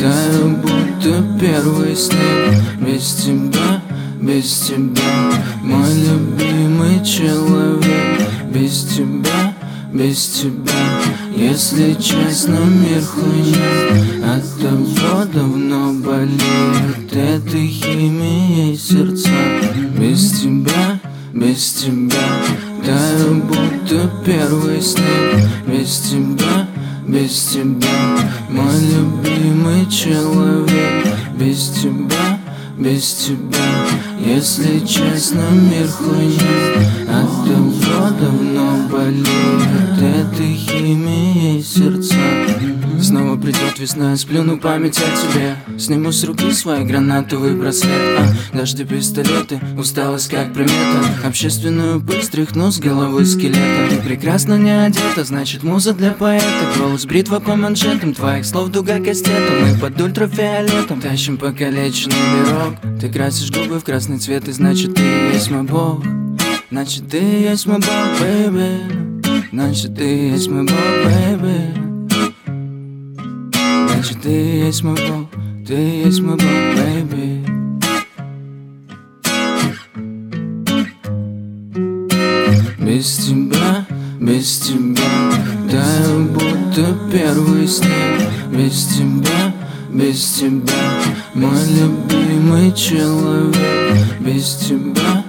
Таю, будто первый снег. Без тебя, мой любимый человек. Без тебя, если честно, мир хуйня. От того давно болеют этой химией сердца. Без тебя, таю, будто первый снег. Без тебя, мой любимый человек. Без тебя, если честно, мир хуйня. От того давно болеют этой химией сердца. Снова придет весна, я сплюну память о тебе. Сниму с руки свой гранатовый браслет. Дожди, пистолеты, усталость как примета. Общественную пыль стряхну с головы скелета. Ты прекрасно не одета, значит муза для поэта. Голос бритва по манжетам, твоих слов дуга кастетом. Мы под ультрафиолетом тащим покалеченный мирок. Ты красишь губы в красный цвет, и значит ты и есть мой бог. Значит ты и есть мой бог, бэйби. Значит ты и есть мой бог, бэйби. Значит ты и есть мой бог, ты и есть мой бог, бэйби. Без тебя, таю, будто первый снег. Без тебя, мой любимый человек. Без тебя,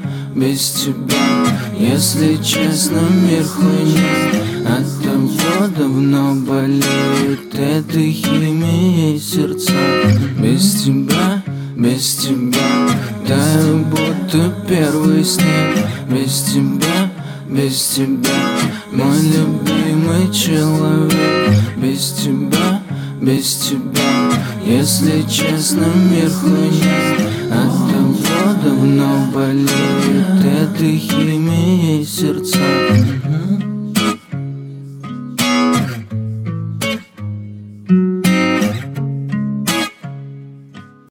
если честно, мир хуйня. От того давно болеют этой химией сердца. Без тебя, таю, будто первый снег. Без тебя, мой любимый человек. Без тебя, если честно, мир хуйня. От того давно болеют этой химией сердца.